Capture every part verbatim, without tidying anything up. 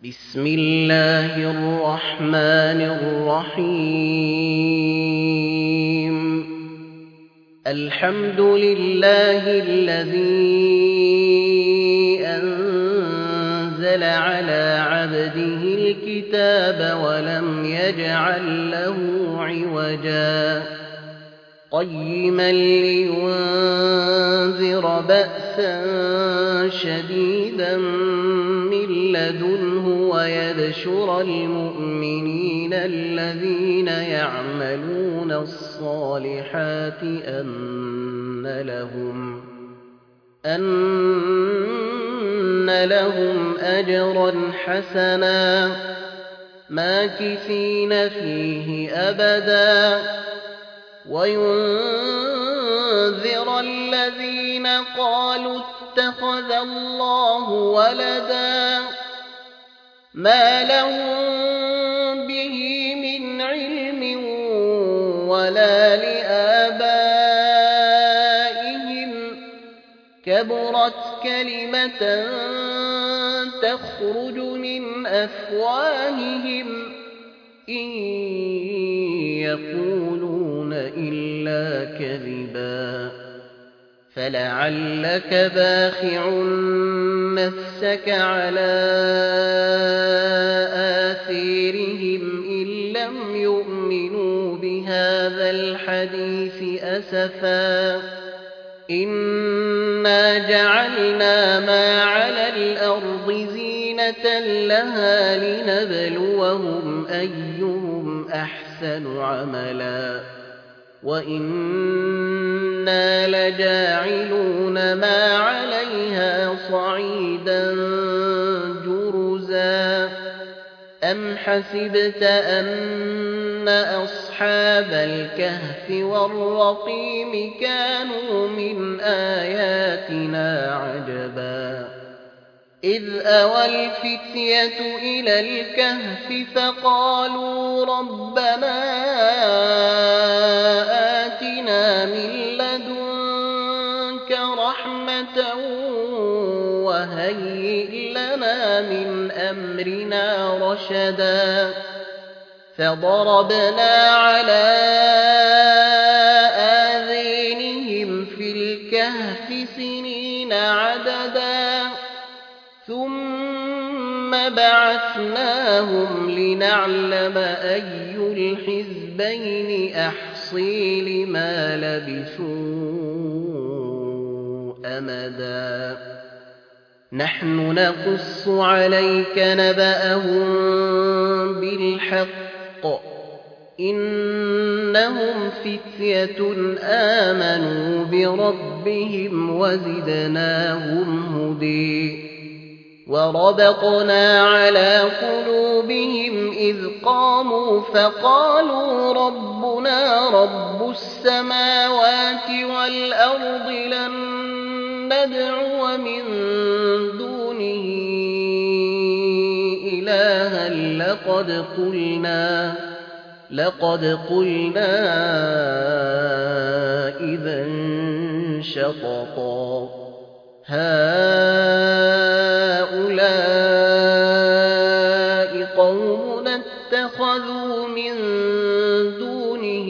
بسم الله الرحمن الرحيم الحمد لله الذي أنزل على عبده الكتاب ولم يجعل له عوجا قيما لينذر بأسا شديدا من لدنه ويبشر المؤمنين الذين يعملون الصالحات أن لهم أن لهم أجرا حسنا ماكثين فيه أبدا وينذر الذين قالوا اتخذ الله ولدا ما لهم به من علم ولا لآبائهم كبرت كلمة تخرج من أفواههم إن يقولون إلا كذبا فلعلك باخع نفسك على آثارهم إن لم يؤمنوا بهذا الحديث أسفا إنا جعلنا ما على الأرض زينة لها لنبلوهم أيهم أحسن عملا وإنا لجاعلون ما عليها صعيدا جرزا أم حسبت أن أصحاب الكهف والرقيم كانوا من آياتنا عجبا إذ أوى الفتية إلى الكهف فقالوا ربنا آتنا من لدنك رحمة وهيئ لنا من أمرنا رشدا فضربنا على آذانهم في الكهف سنين عددا ثم بعثناهم لنعلم أي الحزبين أحصي لما لبثوا أمدا نحن نقص عليك نبأهم بالحق إنهم فتية آمنوا بربهم وزدناهم هدى وربطنا على قلوبهم إذ قاموا فقالوا ربنا رب السماوات والأرض لن ندعو من دونه إلها لقد قلنا لقد قلنا إذا شططا هؤلاء قوم اتخذوا من دونه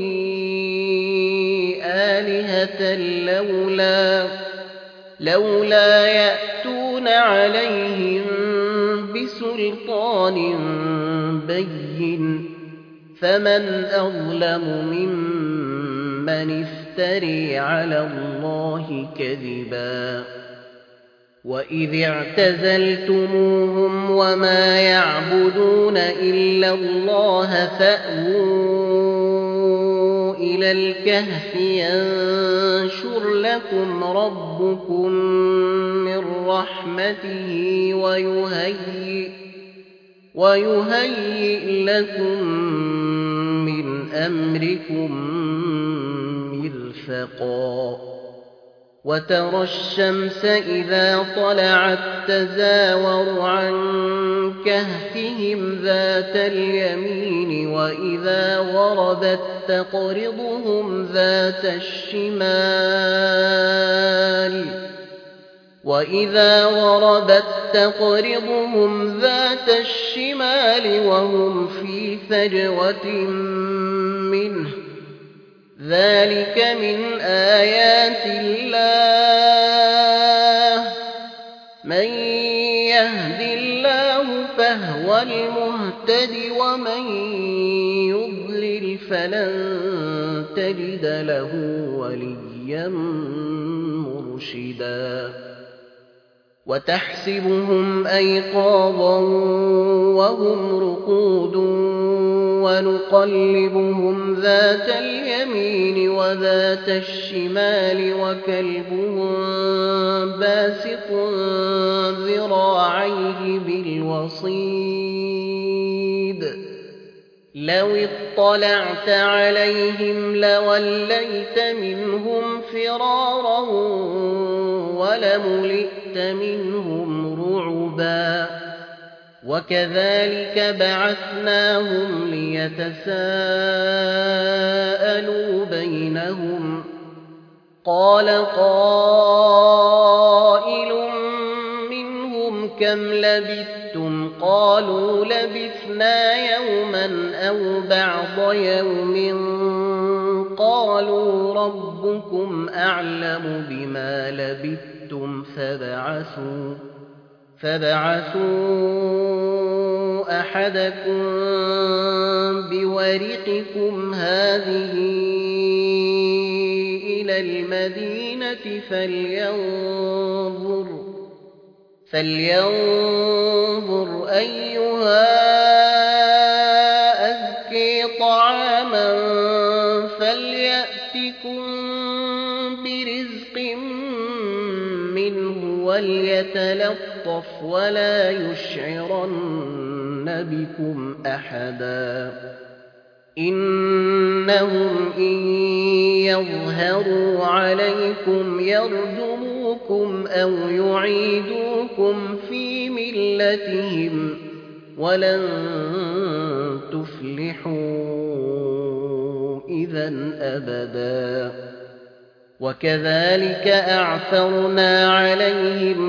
آلهة لولا لولا يأتون عليهم بسلطان بين فمن أظلم ممن افتري على الله كذبا وإذ اعتزلتموهم وما يعبدون إلا الله فأووا إلى الكهف ينشر لكم ربكم من رحمته ويهيئ ويهيئ لكم من أمركم مرفقا وترى الشمس إذا طلعت تزاور عن كهفهم ذات اليمين وإذا غربت تقرضهم ذات الشمال وإذا غربت تقرضهم ذات الشمال وهم في فجوة منه ذلك من آيات الله من يهد الله فهو المهتد ومن يضلل فلن تجد له وليا مرشدا وتحسبهم أيقاظا وهم رقود ونقلبهم ذات اليمين وذات الشمال وكلبهم باسط ذراعيه بالوصيد لو اطلعت عليهم لوليت منهم فرارا ولملئت منهم رعبا وكذلك بعثناهم ليتساءلوا بينهم قال قائل منهم كم لبثتم قالوا لبثنا يوما أو بعض يوم قالوا ربكم أعلم بما لبثتم فابعثوا فابعثوا أحدكم بورقكم هذه إلى المدينة فلينظر فلينظر أيها أزكي طعاما فليأتكم برزق منه وليتلطف ولا يشعرن بكم أحدا إنهم إن يظهروا عليكم يرجموكم أو يعيدوكم في ملتهم ولن تفلحوا إذا أبدا وكذلك أعثرنا عليهم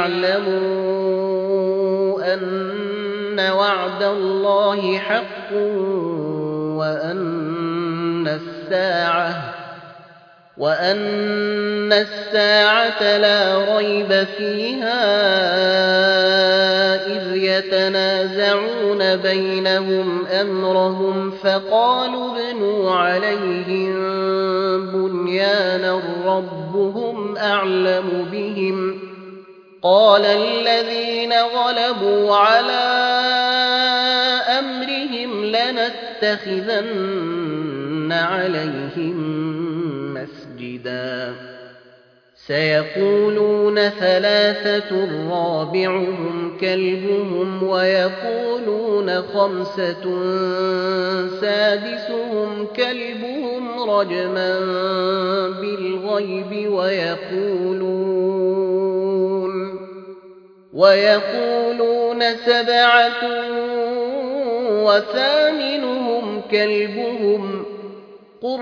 ليعلموا أن وعد الله حق وأن الساعة وأن الساعة لا ريب فيها إذ يتنازعون بينهم أمرهم فقالوا ابنوا عليهم بنيانا ربهم أعلم بهم قال الذين غلبوا على أمرهم لنتخذن عليهم مسجدا سيقولون ثلاثة رابعهم كلبهم ويقولون خمسة سادسهم كلبهم رجما بالغيب ويقولون ويقولون سبعة وثامنهم كلبهم قل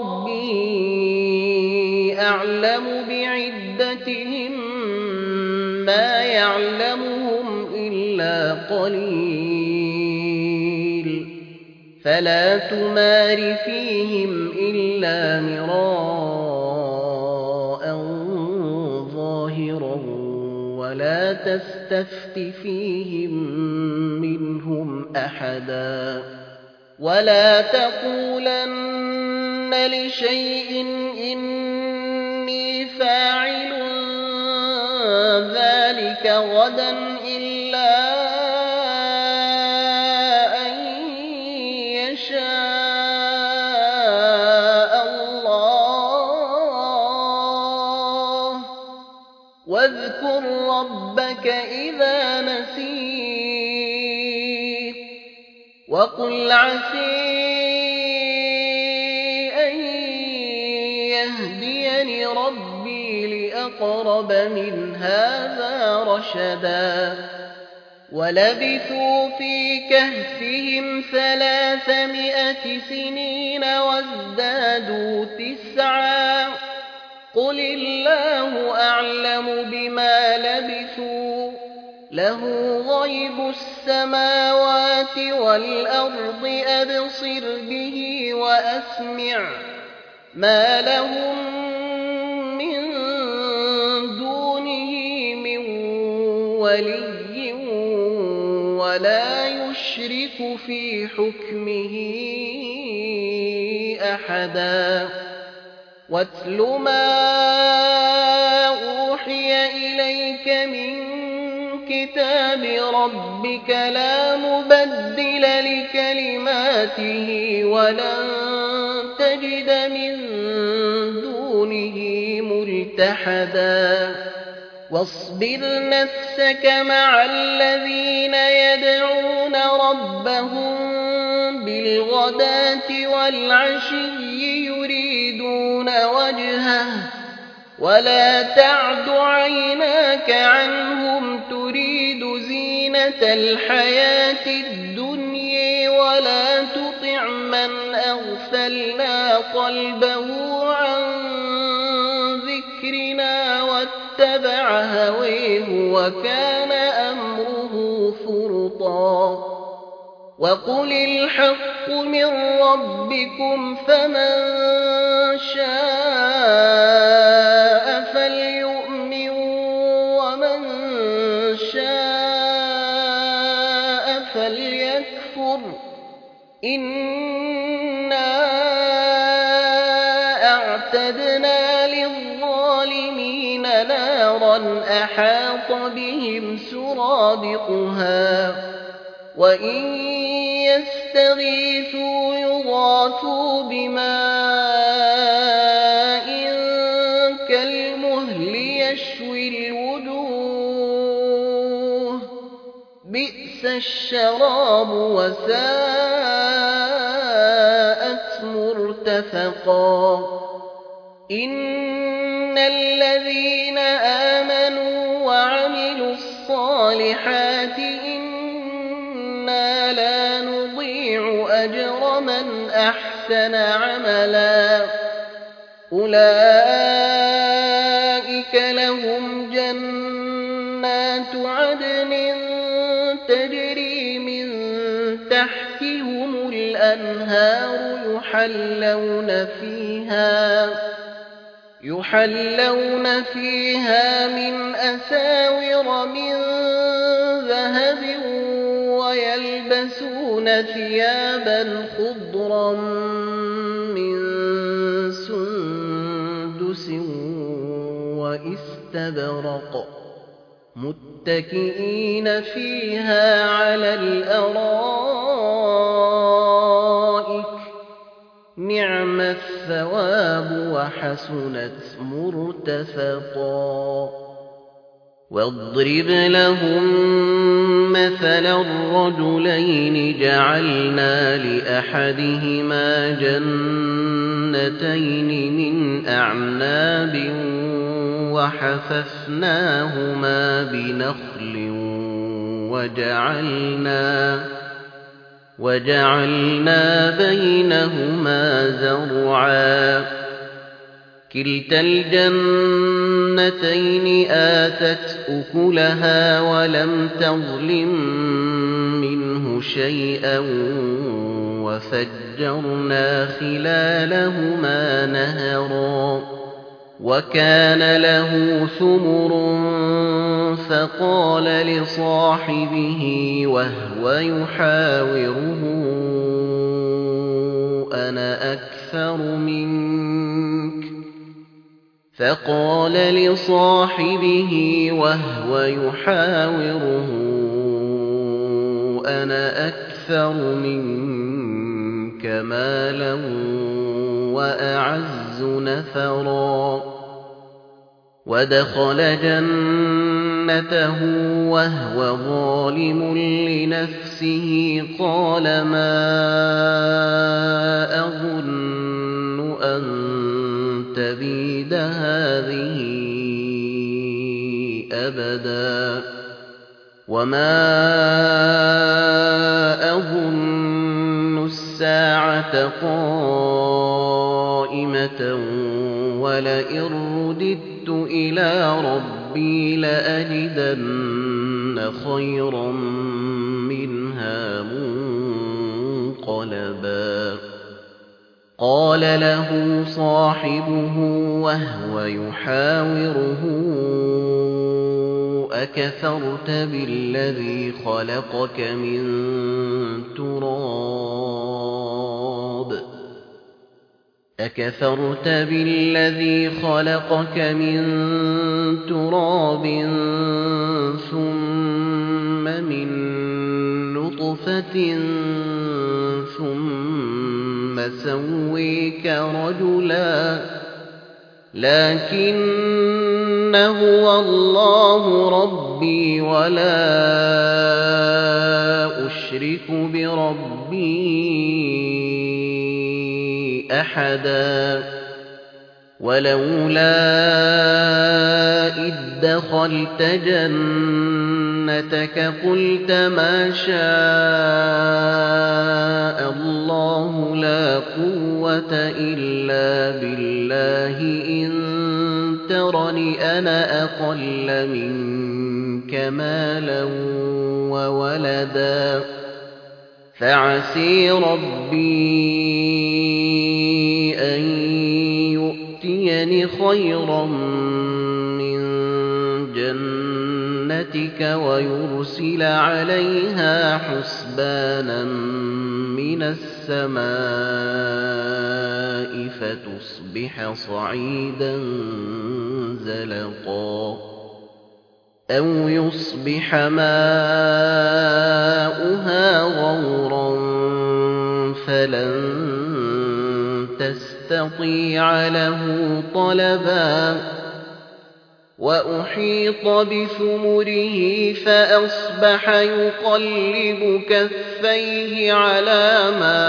ربي أعلم بعدتهم ما يعلمهم إلا قليل فلا تمار فيهم إلا مراء ظاهرا ولا تستفت فيهم منهم أحدا ولا تقولن لشيء إني فاعل ذلك غدا إلا أن يشاء الله واذكر ربك إذا نسيت وقل عسي أن يهديني ربي لأقرب من هذا رشدا ولبثوا في كهفهم ثلاثمائة سنين وازدادوا تسعا قل الله أعلم بما لبثوا له غيب السماوات والأرض أبصر به وأسمع ما لهم من دونه من ولي ولا يشرك في حكمه أحدا واتل ما أوحي إليك من كتاب ربك لا مبدل لكلماته ولن تجد من دونه ملتحدا واصبر نفسك مع الذين يدعون ربهم بالغداة والعشي يريدون وجهه ولا تعد عيناك عنهم تريد زينة الحياة الدنيا ولا تطع من أغفلنا قلبه عن ذكرنا واتبع هويه وكان أمره فرطا وقل الحق من ربكم فمن شاء فليؤمن ومن شاء فليكفر إنا أعتدنا للظالمين نارا أحاط بهم سرادقها وإن يستغيثوا يغاثوا بماء كالمهل يشوي الوجوه بئس الشراب وساءت مرتفقا إن الذين آمنوا وعملوا الصالحات إنا لا نضيع أجر من أحسن عملا أولئك لهم جنات عدن تجري من تحتهم الأنهار يحلون فيها يحلون فيها من أساور من ذهب ويلبسون ثيابا خضرا من سندس واستبرق متكئين فيها على الأرائك نعم الثواب وحسنت مرتفقا واضرب لهم مثلا الرجلين جعلنا لأحدهما جنتين من أعناب وحففناهما بنخل وجعلنا وجعلنا بينهما زرعا كلتا الجنتين آتت أكلها ولم تظلم منه شيئا وفجرنا خلالهما نهرا وكان له ثمر فقال لصاحبه وهو يحاوره أنا أكثر منك فقال لصاحبه وهو يحاوره أنا أكثر منك مالا وأعز نفرا ودخل جنته وهو ظالم لنفسه قال ما أظن أن تبيد هذه أبدا وما أظن الساعة قائمة ولئن رددت إلى ربي لأجدن خيرا منها منقلبا قال له صاحبه وهو يحاوره أكفرت بالذي خلقك من تراب أكفرت بالذي خلقك من تراب ثم من نطفة ثم سويك رجلا لكن هو الله ربي ولا أشرك بربي أحدا ولولا إذ دخلت جنتك قلت ما شاء الله لا قوة إلا بالله إن ترني أنا أقل منك مالا وولدا فعسي ربي أن يؤتيني خيرا من جنتك ويرسل عليها حسبانا من السماء فتصبح صعيدا زلقا أو يصبح ماؤها غورا فلن تستطيع له طلبا وأحيط بثمره فأصبح يقلب كفيه على ما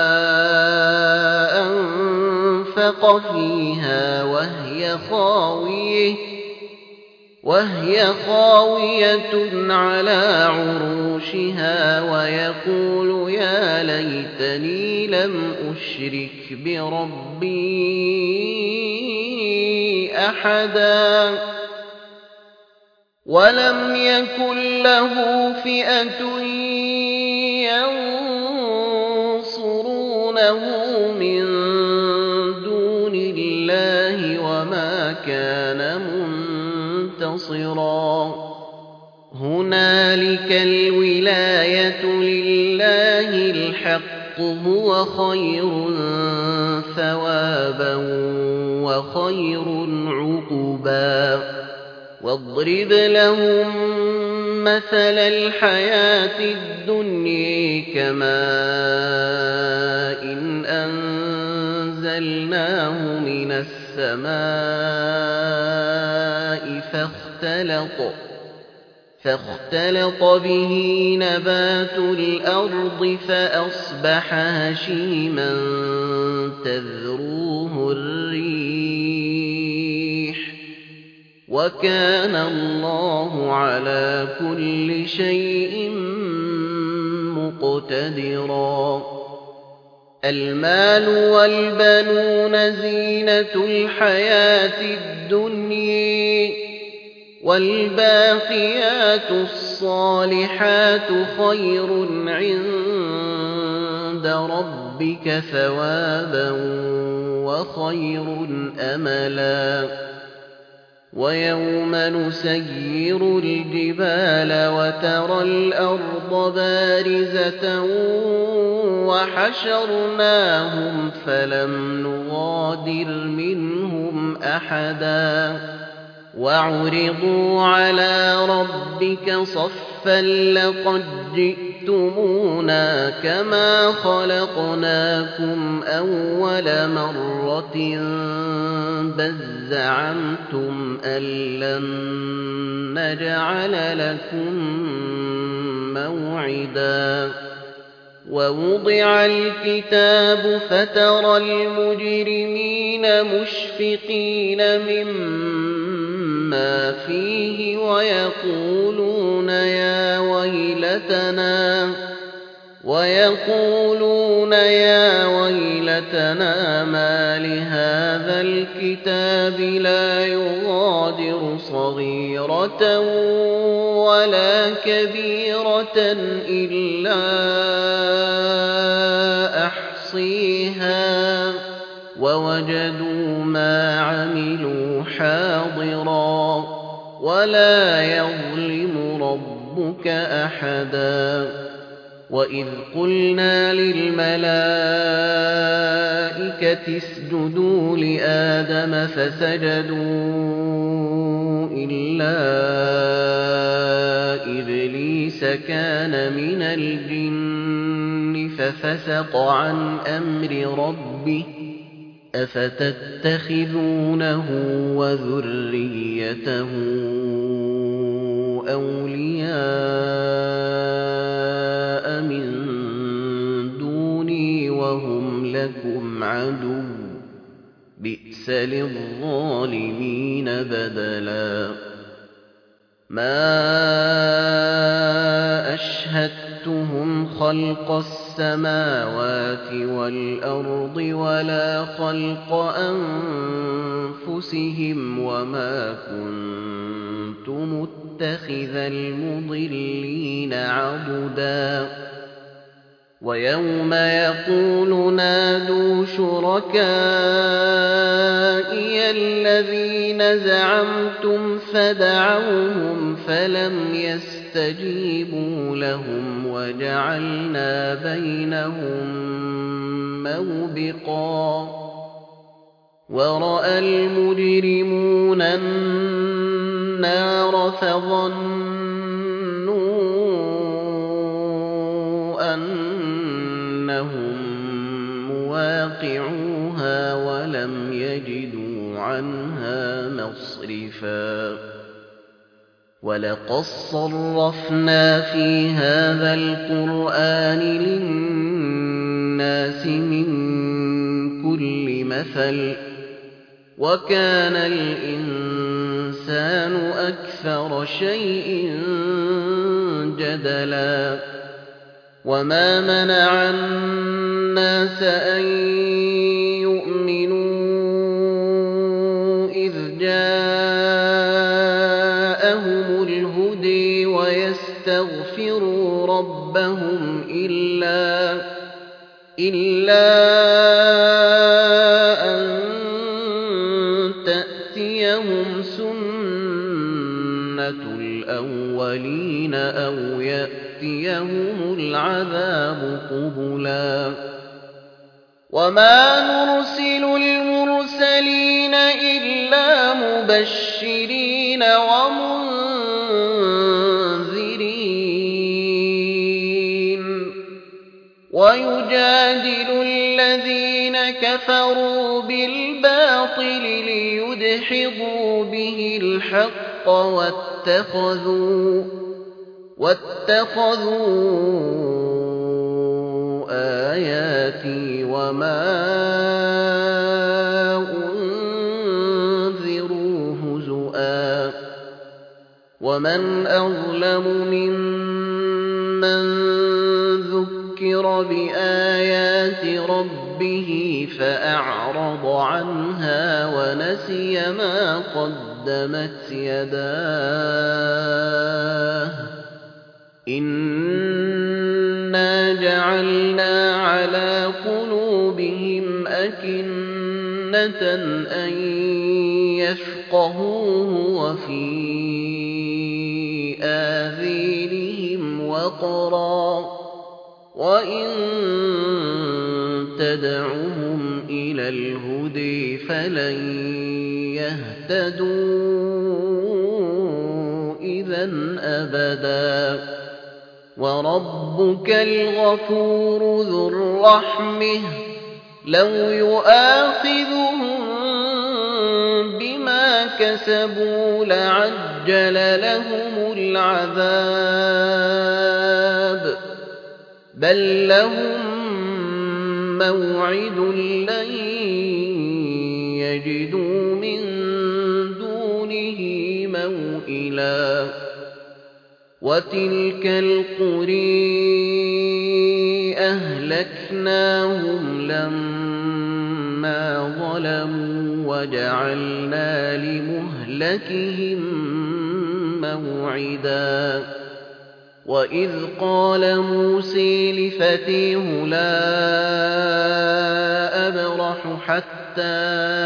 أنفق فيها وهي خاوية وهي خاوية على عروشها ويقول يا ليتني لم أشرك بربي أحدا ولم يكن له فئة ينصرونه من دون الله وما كان منتصرا هنالك الولاية لله الحق هو خير ثوابا وخير عقبا واضرب لهم مثل الحياة الدنيا كماء إن أنزلناه من السماء فاختلط فاختلط به نبات الأرض فأصبح هشيما تذروه الريح وكان الله على كل شيء مقتدرا المال والبنون زينة الحياة الدنيا والباقيات الصالحات خير عند ربك ثوابا وخير أملا ويوم نسير الجبال وترى الأرض بارزة وحشرناهم فلم نغادر منهم أحدا وعرضوا على ربك صفا لقد جئتمونا كما خلقناكم أول مرة بل زعمتم أن لن نجعل لكم موعدا ووضع الكتاب فترى المجرمين مشفقين مما فيه ويقولون يا ويلتنا ويقولون يا ويلتنا ما لهذا الكتاب لا يغادر صغيرة ولا كبيرة إلا أحصيها ووجدوا ما عملوا حاضرا ولا يظلم ربك أحدا وإذ قلنا للملائكة اسجدوا لآدم فسجدوا إلا إبليس كان من الجن ففسق عن أمر ربه أفتتخذونه وذريته أولياء من دوني وهم لكم عدو بئس للظالمين بدلا ما أشهدتهم خلق السماوات والأرض ولا خلق أنفسهم وما كنت متخذ المضلين عضدا ويوم يقول نادوا شركائي الذين زعمتم فدعوهم فلم يستجيبوا لهم وجعلنا بينهم موبقا ورأى المجرمون النار فظنوا أنهم مواقعوها ولم يجدوا عنها مصرفا ولقد صرفنا في هذا القرآن للناس من كل مثل وكان الإنسان أكثر شيء جدلا وما منع الناس أن يؤمنوا إذ جاءهم الهدى ويستغفروا ربهم إلا إلا أن تأتيهم سنة الأولين أو يأتيهم العذاب قبلا وما نرسل المرسلين إلا مبشرين ومنذرين ويجادل الذين كفروا بالباطل ليدحضوا به الحق واتخذوا واتخذوا آياتي وما أنذروا هزؤا ومن أظلم ممن ذكر بآيات ربه فأعرض عنها ونسي ما قدمت يداه إنا جعلنا على قلوبهم أكنة أن يفقهوه وفي آذانهم وقرا وإن تدعهم إلى الهدى فلن يهتدوا إذا أبدا وربك الغفور ذو الرحمة لو يؤاخذهم بما كسبوا لعجل لهم العذاب بل لهم موعد لن يجدوا من دونه موئلا وتلك القرى أهلكناهم لما ظلموا وجعلنا لمهلكهم موعدا وإذ قال موسى لفتيه لا أبرح حتى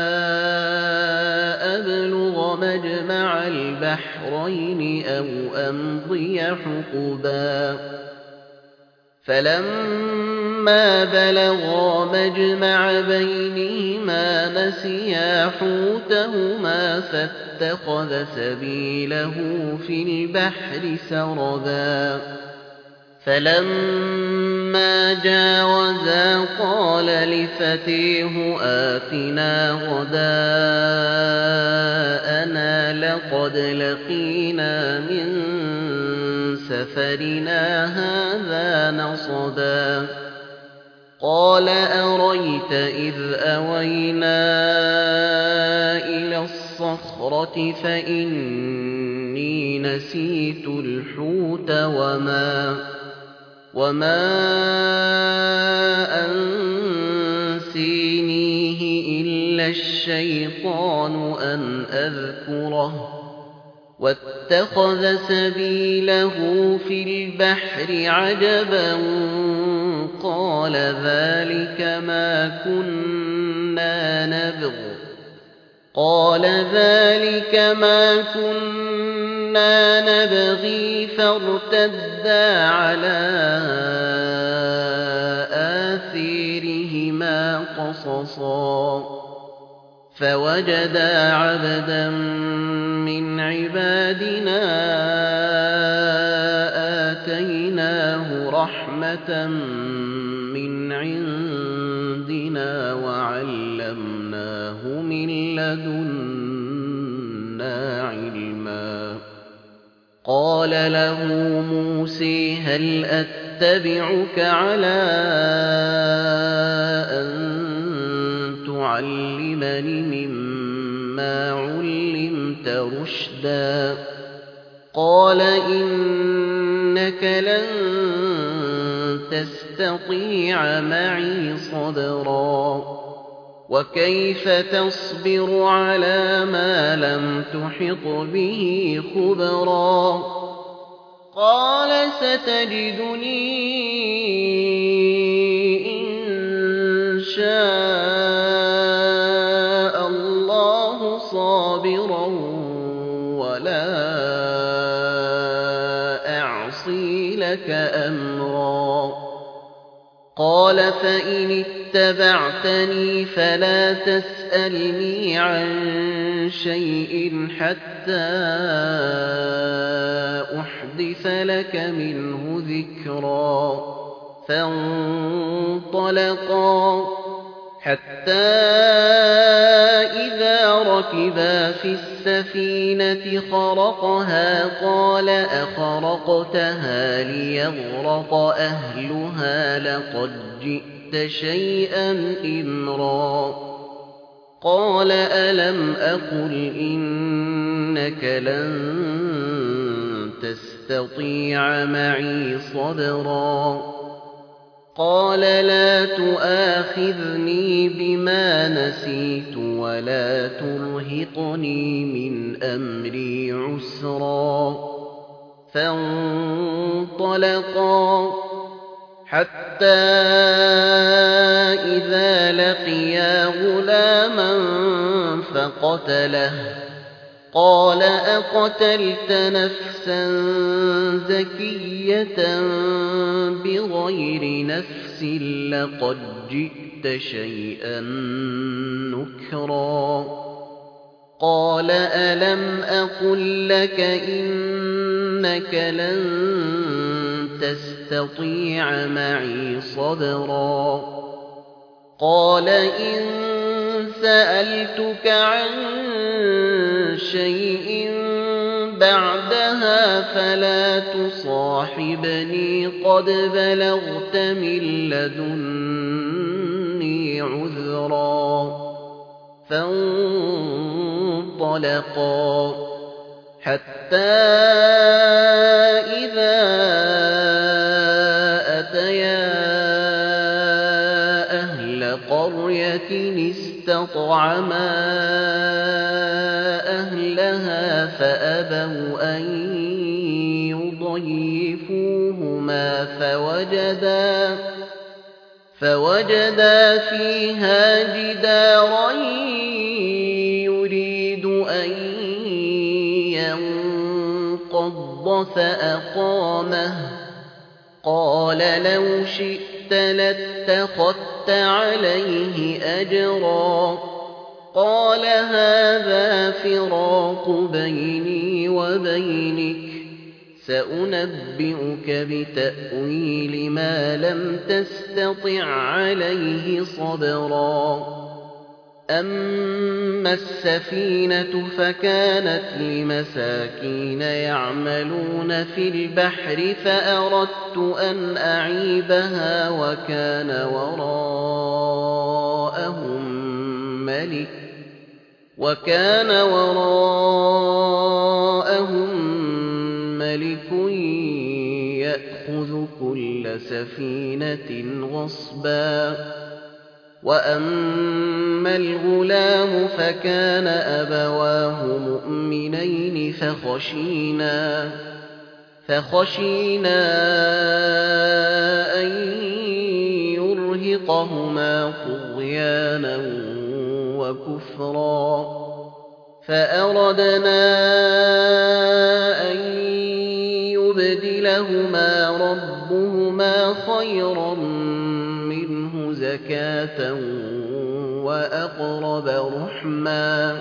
أبلغ مجمع البحرين أو أمضي حقبا فلما بلغا مجمع بينهما نسيا حوتهما فاتخذ سبيله في البحر سربا فلما جاوزا قال لفتيه آتنا غداءنا لقد لقينا من سفرنا هذا نصبا قال أريت إذ أوينا إلى الصخرة فإني نسيت الحوت وما وما أنسينيه إلا الشيطان أن أذكره واتخذ سبيله في البحر عجبا قال ذلك ما كنا نبغ قال ذلك ما كنا نبغي فارتدا على آثيرهما قصصا فوجدا عبدا من عبادنا آتيناه رحمة من عندنا وعلمناه من لدنا علما قال له موسى هل أتبعك على أن تعلمني مما علمت رشدا قال إنك لن تستطيع معي صبرا وكيف تصبر على ما لم تحط به خبرا قال ستجدني إن شاء الله صابرا ولا أعصي لك أمرا قال فإن اتبعتني فلا تسألني عن شيء حتى أحدث لك منه ذكرا فانطلقا حتى إذا ركبا في السفينة خرقها قال أخرقتها ليغرق أهلها لقد جئت شيئا إمرا قال ألم أقل إنك لن تستطيع معي صبرا قال لا تؤاخذني بما نسيت ولا ترهقني من أمري عسرا فانطلقا حتى إذا لقيا غلاما فقتله قال أقتلت نفسا زكية بغير نفس لقد جئت شيئا نكرا قال ألم أقل لك إنك لن تستطيع معي صبرا قال إن سألتك عن شيء بعدها فلا تصاحبني قد بلغت من لدني عذرا فانطلقا حتى إذا أتيا قرية استطعما أهلها فأبوا أن يضيفوهما فوجدا فوجدا فيها جدارا يريد أن ينقض فأقامه قال لو شئت لاتخذت عليه أجرا قال هذا فراق بيني وبينك سأنبئك بتأويل ما لم تستطع عليه صبرا أما السفينة فكانت لمساكين يعملون في البحر فأردت أن أعيبها وكان وراءهم ملك وكان وراءهم ملك يأخذ كل سفينة غصبا وأما الغلام فكان أبواه مؤمنين فخشينا فخشينا أن يرهقهما طغيانا وكفرا فأردنا أن يبدلهما ربهما خيرا منه زكاة وأقرب رحما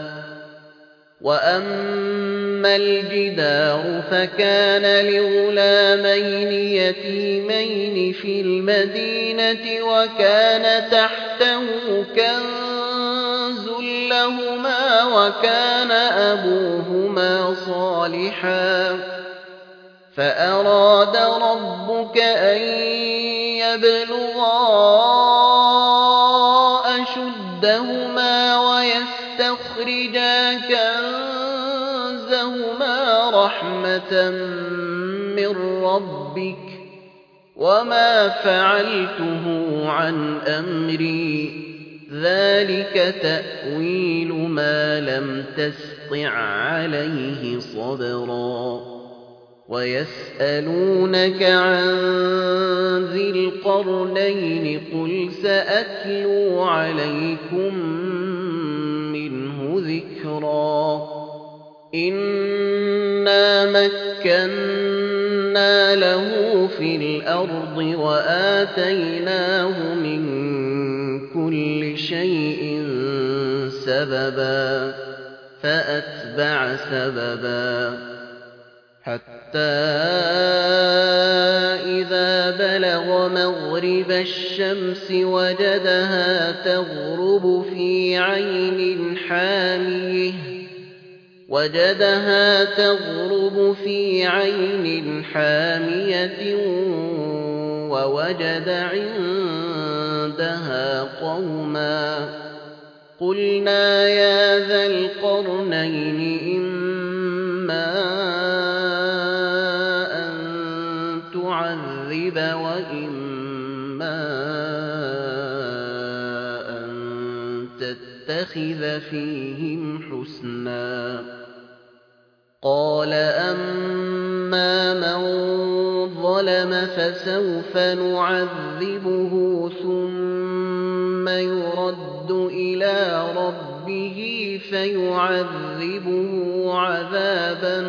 وأما الجدار فكان لغلامين يتيمين في المدينة وكان تحته كنز لهما وكان أبوهما صالحا فأراد ربك أن يبلغا أشدهما ويستخرجا كنزهما رحمة من ربك وما فعلته عن أمري ذلك تأويل ما لم تسطع عليه صبرا ويسألونك عن ذي القرنين قل سأتلو عليكم منه ذكرا إنا مكنا له في الأرض وآتيناه من كل شيء سببا فأتبع سببا حتى إذا بلغ مغرب الشمس وجدها تغرب في عين حامية وجدها تغرب في عين حامية ووجد عندها قوما قلنا يا ذا القرنين إما تعذب وإما أن تتخذ فيهم حسنا قال أما من ظلم فسوف نعذبه ثم يرد إلى ربه فيعذبه عذابا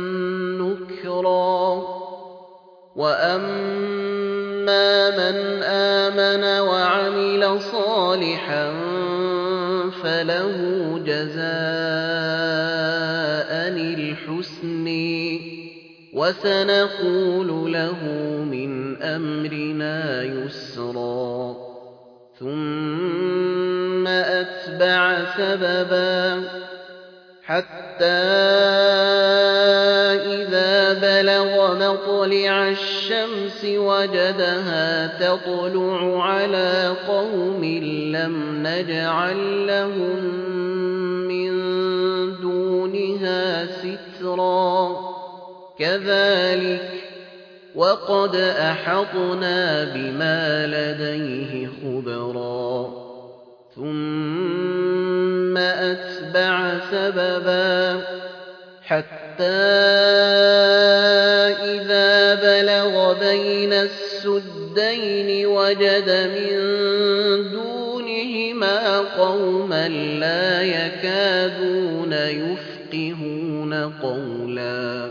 نكرا وأما من آمن وعمل صالحا فله جزاء الحسن وسنقول له من أمرنا يسرا ثم أتبع سببا حتى إذا بلغ مطلع الشمس وجدها تطلع على قوم لم نجعل لهم من دونها سترا كذلك وقد أحطنا بما لديه خبرا ثم أتبع سببا حتى إذا بلغ بين السدين وجد من دونهما قوما لا يكادون يفقهون قولا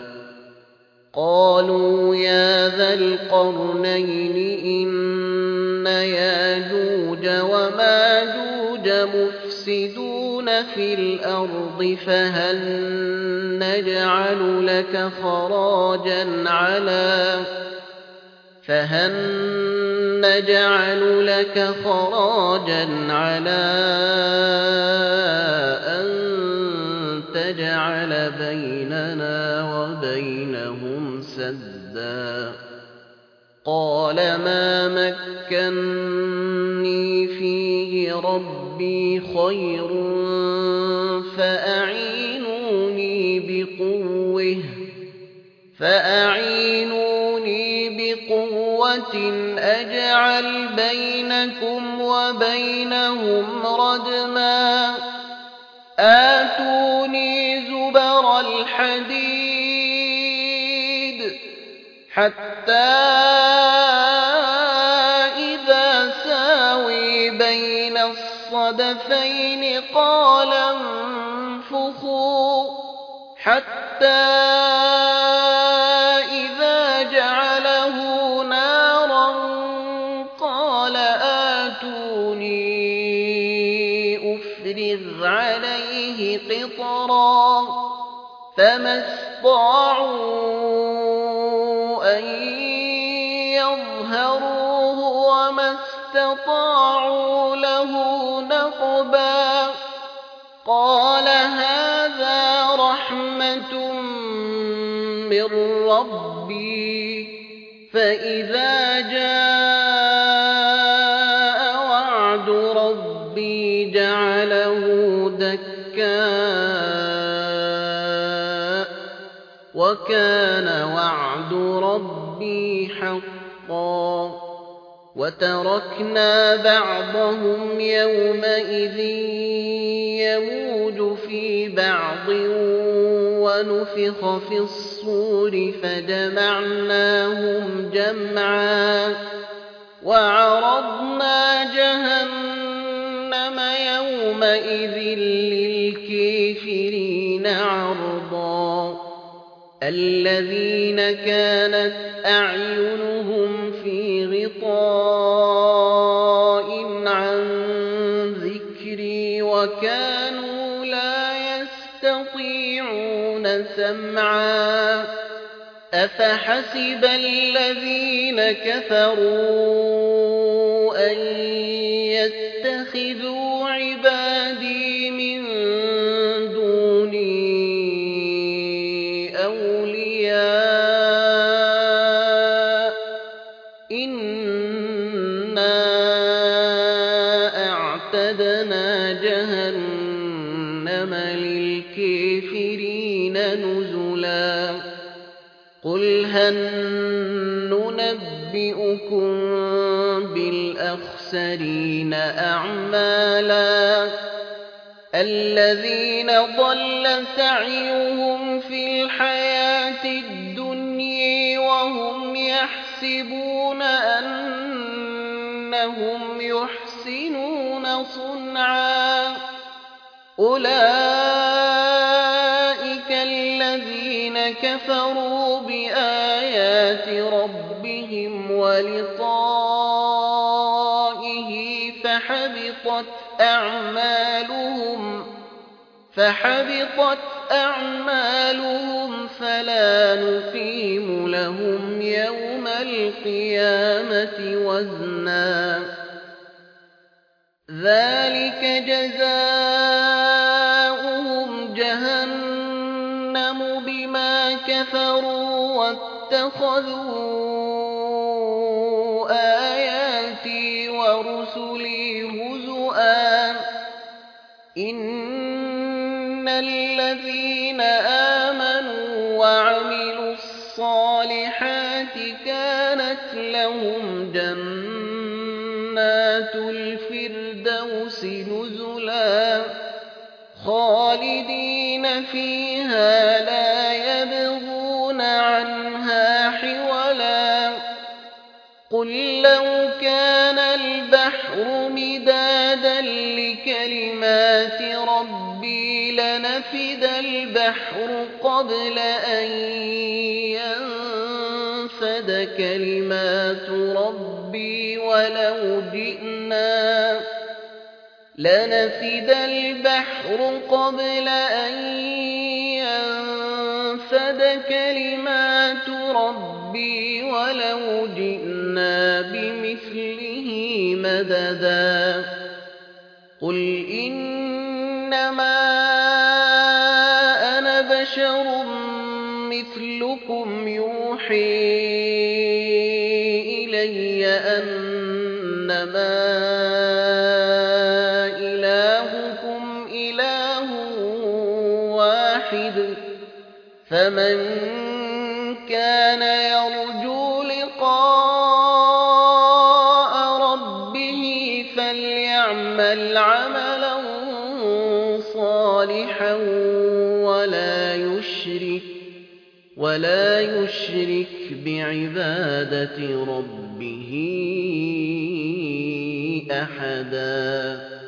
قالوا يا ذا القرنين إن ياجوج وماجوج مفسدون في الأرض فهل نجعل لك خراجا على فهل نجعل لك خراجا على أن تجعل بيننا وبينهم سدا قال ما مكني فيه ربي خير فأعينوني بقوة فأعينوني بقوة أجعل بينكم وبينهم ردما آتوني زبر الحديد حتى إذا ساوي بين الصدفين قال انفخوا حتى إذا جعله نارا قال آتوني أفرغ عليه قطرا فما استطاعوا أن يظهروه وما استطاعوا له نقبا قال هذا رحمة من ربي فإذا جاء وعد ربي جعله دكاء وكان وعد ربي حقا وتركنا بعضهم يومئذ يموج في بعض ونفخ في الصور فجمعناهم جمعا وعرضنا جهنم يومئذ للكافرين عرضا الذين كانت أعينهم في غطاء عن ذكري وكانوا لا يستطيعون سمعا أفحسب الذين كفروا أن يتخذوا عبادي من دوني أولياء إنا أعتدنا جهنم للكافرين نزلا قل هل ننبئكم بالأخسرين أعمالا الذين ضل سعيهم في الحياة الدنيا وهم يحسبون أنهم يحسنون صنعا أولئك الذين كفروا بآيات ربهم ولقائه فحبطت أعمالهم فحبطت أعمالهم فلا نقيم لهم يوم القيامة وزنا ذلك جزاؤهم جهنم بما كفروا واتخذوا آياتي ورسلي هزؤا إن الذين آمنوا وعملوا الصالحات الصالحات كانت لهم جنات جنات الفردوس نزلا خالدين فيها لا يبغون عنها حولا قل لو كان البحر مدادا لكلمات ربي لنفد البحر قبل أن ينفد كلمات ربي ولو جئنا لنفد البحر قبل أن ينفد كلمات ربي ولو جئنا بمثله مددا قل إنما أنا بشر مثلكم يوحي إلي أنما إلهكم إله واحد فمن كان يرجو لقاء ربه فليعمل عملا صالحا ولا يشرك ولا يشرك بعبادة ربه أحدا